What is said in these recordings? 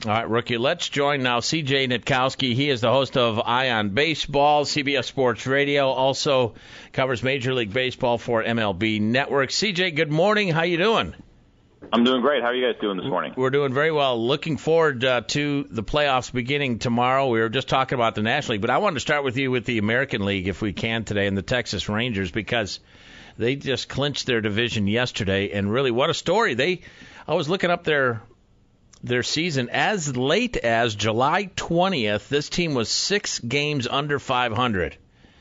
All right, Rookie, let's join now C.J. Nitkowski. He is the host of Ion Baseball, CBS Sports Radio, also covers Major League Baseball for MLB Network. C.J., good morning. How you doing? I'm doing great. How are you guys doing this morning? We're doing very well. Looking forward to the playoffs beginning tomorrow. We were just talking about the National League, but I wanted to start with you with the American League, if we can today, and the Texas Rangers, because they just clinched their division yesterday, and really, what a story. I was looking up their season. As late as July 20th, this team was 6 games under 500.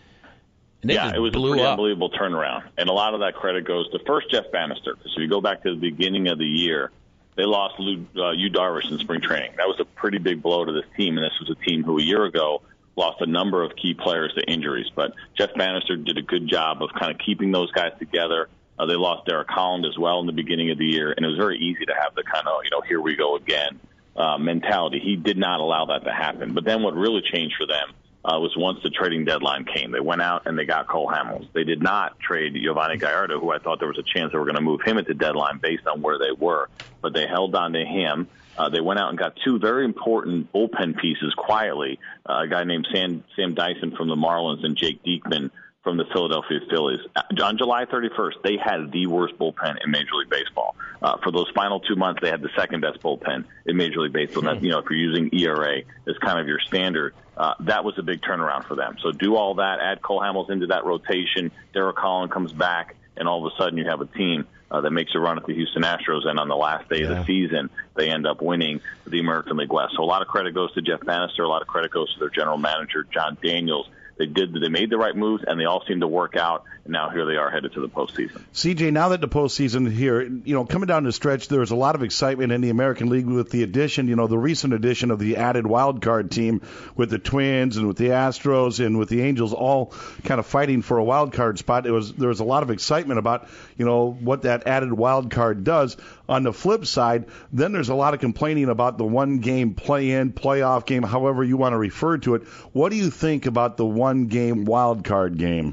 And it was a pretty unbelievable turnaround. And a lot of that credit goes to first Jeff Bannister. Because if you go back to the beginning of the year, they lost Yu Darvish in spring training. That was a pretty big blow to this team, and this was a team who a year ago lost a number of key players to injuries. But Jeff Bannister did a good job of kind of keeping those guys together. They lost Derek Holland as well in the beginning of the year, and it was very easy to have the kind of, here we go again mentality. He did not allow that to happen. But then what really changed for them was once the trading deadline came. They went out and they got Cole Hamels. They did not trade Giovanni Gallardo, who I thought there was a chance they were going to move him at the deadline based on where they were, but they held on to him. They went out and got 2 very important bullpen pieces quietly, a guy named Sam Dyson from the Marlins and Jake Diekman from the Philadelphia Phillies. On July 31st, they had the worst bullpen in Major League Baseball. For those final 2 months, they had the second-best bullpen in Major League Baseball. That, if you're using ERA as kind of your standard, that was a big turnaround for them. So do all that, add Cole Hamels into that rotation, Derek Holland comes back, and all of a sudden you have a team that makes a run at the Houston Astros, and on the last day of the season, they end up winning the American League West. So a lot of credit goes to Jeff Bannister, a lot of credit goes to their general manager, John Daniels. They made the right moves, and they all seemed to work out, and now here they are headed to the postseason. CJ, now that the postseason here, coming down the stretch, there was a lot of excitement in the American League with the addition, the recent addition of the added wild card team with the Twins and with the Astros and with the Angels all kind of fighting for a wild card spot. There was a lot of excitement about, what that added wild card does. On the flip side, then there's a lot of complaining about the one-game play-in, playoff game, however you want to refer to it. What do you think about the one-game wild card game?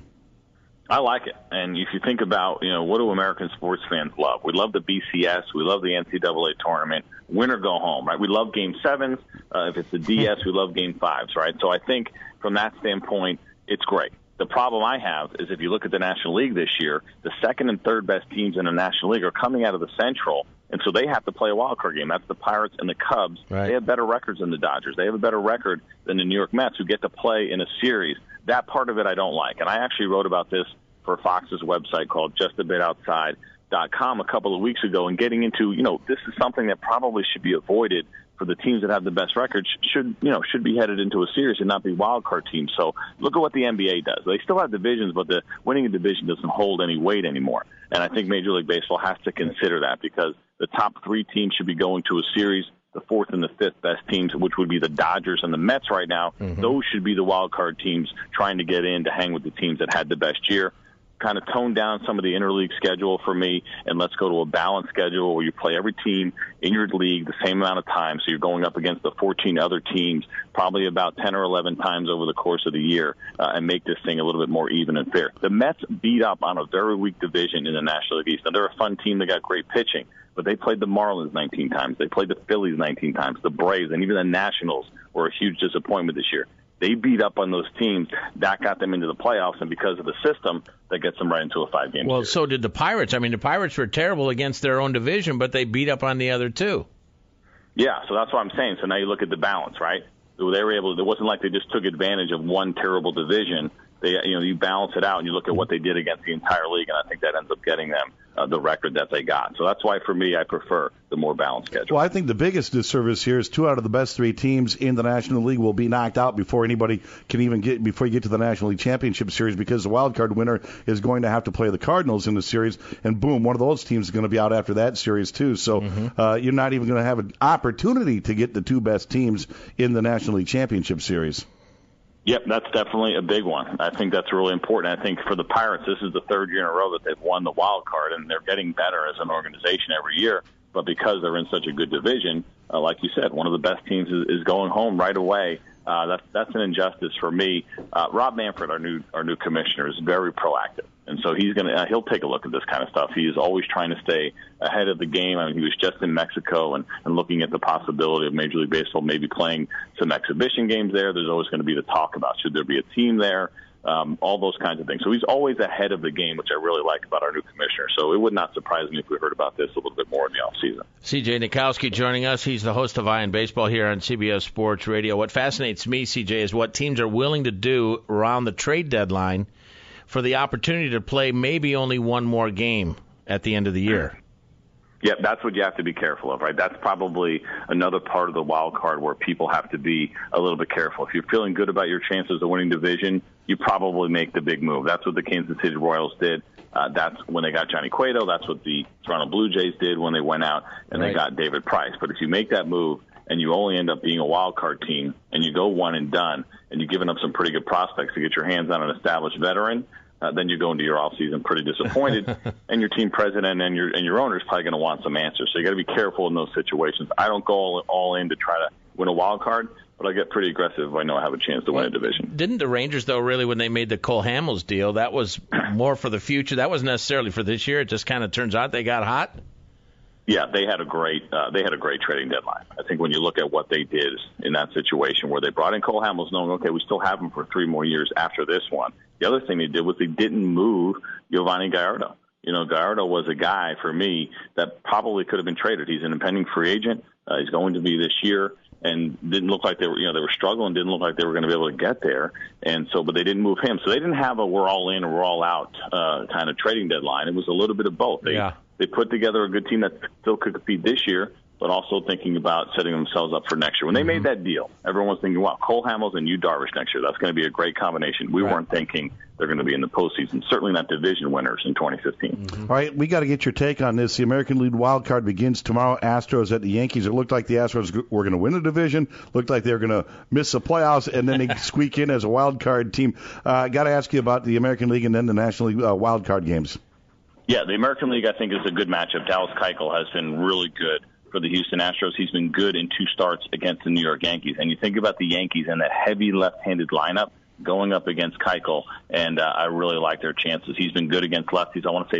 I like it. And if you think about, what do American sports fans love? We love the BCS. We love the NCAA tournament. Win or go home, right? We love Game 7s. If it's the DS, we love Game 5s, right? So I think from that standpoint, it's great. The problem I have is if you look at the National League this year, the second and third best teams in the National League are coming out of the Central, and so they have to play a wild card game. That's the Pirates and the Cubs. Right. They have better records than the Dodgers. They have a better record than the New York Mets, who get to play in a series. That part of it I don't like. And I actually wrote about this for Fox's website called justabitoutside.com a couple of weeks ago, and getting into, this is something that probably should be avoided for the teams that have the best records, should be headed into a series and not be wild card teams. So look at what the NBA does. They still have divisions, but the winning a division doesn't hold any weight anymore. And I think Major League Baseball has to consider that, because the top 3 teams should be going to a series. The 4th and the 5th best teams, which would be the Dodgers and the Mets right now, those should be the wild card teams trying to get in to hang with the teams that had the best year. Kind of tone down some of the interleague schedule for me, and let's go to a balanced schedule where you play every team in your league the same amount of time. So you're going up against the 14 other teams probably about 10 or 11 times over the course of the year, and make this thing a little bit more even and fair. The Mets beat up on a very weak division in the National League East. Now, they're a fun team. They got great pitching, but they played the Marlins 19 times. They played the Phillies 19 times, the Braves, and even the Nationals were a huge disappointment this year. They beat up on those teams. That got them into the playoffs, and because of the system, that gets them right into a 5-game series. Well, so did the Pirates. I mean, the Pirates were terrible against their own division, but they beat up on the other 2. Yeah, so that's what I'm saying. So now you look at the balance, right? They were able to, it wasn't like they just took advantage of one terrible division. They, you balance it out and you look at what they did against the entire league, and I think that ends up getting them the record that they got. So that's why, for me, I prefer the more balanced schedule. Well, I think the biggest disservice here is 2 out of the best 3 teams in the National League will be knocked out before anybody can even before you get to the National League Championship Series, because the wild card winner is going to have to play the Cardinals in the series, and boom, one of those teams is going to be out after that series too. So you're not even going to have an opportunity to get the 2 best teams in the National League Championship Series. Yep, that's definitely a big one. I think that's really important. I think for the Pirates, this is the 3rd year in a row that they've won the wild card, and they're getting better as an organization every year. But because they're in such a good division, like you said, one of the best teams is going home right away. That's an injustice for me. Rob Manfred, our new commissioner, is very proactive. And so he'll take a look at this kind of stuff. He is always trying to stay ahead of the game. I mean, he was just in Mexico and looking at the possibility of Major League Baseball maybe playing some exhibition games there. There's always going to be the talk about should there be a team there, all those kinds of things. So he's always ahead of the game, which I really like about our new commissioner. So it would not surprise me if we heard about this a little bit more in the offseason. C.J. Nitkowski joining us. He's the host of Eye on Baseball here on CBS Sports Radio. What fascinates me, C.J., is what teams are willing to do around the trade deadline for the opportunity to play maybe only one more game at the end of the year. Yeah, that's what you have to be careful of, right? That's probably another part of the wild card where people have to be a little bit careful. If you're feeling good about your chances of winning division, you probably make the big move. That's what the Kansas City Royals did. That's when they got Johnny Cueto. That's what the Toronto Blue Jays did when they went out and They got David Price. But if you make that move and you only end up being a wild card team and you go one and done and you've given up some pretty good prospects to get your hands on an established veteran, then you go into your offseason pretty disappointed, and your team president and your owner is probably going to want some answers. So you got to be careful in those situations. I don't go all in to try to win a wild card, but I get pretty aggressive if I know I have a chance to win a division. Didn't the Rangers, though, really, when they made the Cole Hamels deal, that was more for the future? That wasn't necessarily for this year. It just kind of turns out they got hot? Yeah, they had a great trading deadline. I think when you look at what they did in that situation where they brought in Cole Hamels knowing, okay, we still have him for 3 more years after this one. The other thing they did was they didn't move Giovanni Gallardo. You know, Gallardo was a guy, for me, that probably could have been traded. He's an impending free agent. He's going to be this year, and didn't look like they were struggling, didn't look like they were going to be able to get there. And so, but they didn't move him. So they didn't have a we're all in or we're all out kind of trading deadline. It was a little bit of both. They put together a good team that still could compete this year, but also thinking about setting themselves up for next year. When they made that deal, everyone was thinking, wow, Cole Hamels and Yu Darvish next year, that's going to be a great combination. We weren't thinking they're going to be in the postseason, certainly not division winners in 2015. All right, we got to get your take on this. The American League wild card begins tomorrow. Astros at the Yankees. It looked like the Astros were going to win the division, looked like they were going to miss the playoffs, and then they squeak in as a wild card team. Got to ask you about the American League and then the National League wild card games. Yeah, the American League, I think, is a good matchup. Dallas Keuchel has been really good for the Houston Astros. He's been good in 2 starts against the New York Yankees. And you think about the Yankees and that heavy left-handed lineup going up against Keuchel, and I really like their chances. He's been good against lefties. I want to say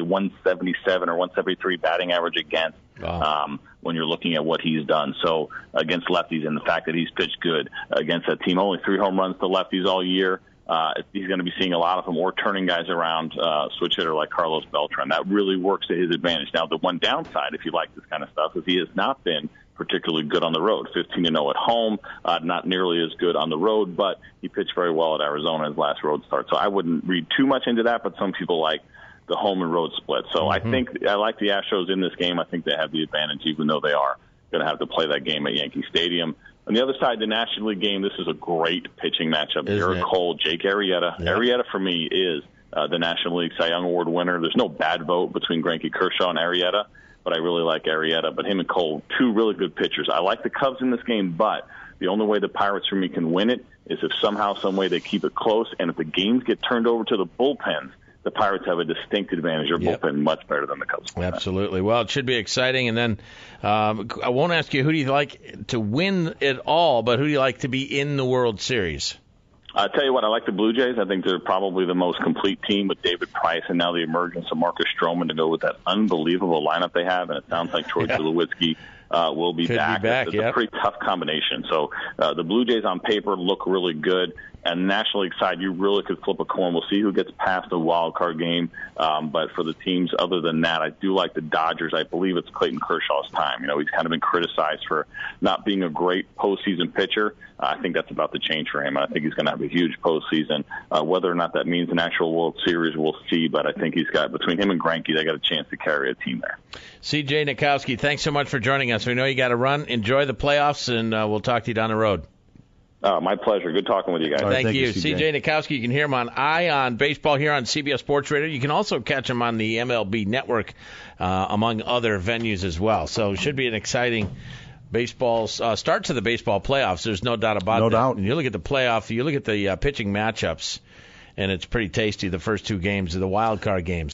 177 or 173 batting average against when you're looking at what he's done. So against lefties and the fact that he's pitched good against that team. Only 3 home runs to lefties all year. He's going to be seeing a lot of them or turning guys around, switch hitter like Carlos Beltran. That really works to his advantage. Now, the one downside, if you like this kind of stuff, is he has not been particularly good on the road. 15-0 at home, not nearly as good on the road, but he pitched very well at Arizona his last road start. So I wouldn't read too much into that, but some people like the home and road split. So I think I like the Astros in this game. I think they have the advantage, even though they are going to have to play that game at Yankee Stadium. On the other side, the National League game, this is a great pitching matchup. Garrett Cole, Jake Arrieta. Yep. Arrieta, for me, is the National League Cy Young Award winner. There's no bad vote between Greinke, Kershaw, and Arrieta, but I really like Arrieta. But him and Cole, 2 really good pitchers. I like the Cubs in this game, but the only way the Pirates, for me, can win it is if somehow, some way they keep it close, and if the games get turned over to the bullpens, the Pirates have a distinct advantage. Their bullpen much better than the Cubs. Absolutely. Well, it should be exciting. And then I won't ask you who do you like to win it all, but who do you like to be in the World Series? I'll tell you what, I like the Blue Jays. I think they're probably the most complete team with David Price and now the emergence of Marcus Stroman to go with that unbelievable lineup they have. And it sounds like Troy Tulowitzki will be back. It's a pretty tough combination. So the Blue Jays on paper look really good. And National League side, you really could flip a coin. We'll see who gets past the wild card game. But for the teams other than that, I do like the Dodgers. I believe it's Clayton Kershaw's time. You know, he's kind of been criticized for not being a great postseason pitcher. I think that's about to change for him. And I think he's going to have a huge postseason. Whether or not that means an actual World Series, we'll see. But I think he's got, between him and Greinke, they got a chance to carry a team there. C.J. Nitkowski, thanks so much for joining us. We know you got to run. Enjoy the playoffs, and we'll talk to you down the road. My pleasure. Good talking with you guys. Thank you. C.J. Nitkowski, you can hear him on Eye on Baseball here on CBS Sports Radio. You can also catch him on the MLB Network, among other venues as well. So it should be an exciting baseball start to the baseball playoffs. There's no doubt about that. No doubt. And you look at the playoff, you look at the pitching matchups, and it's pretty tasty, the first 2 games of the wild card games.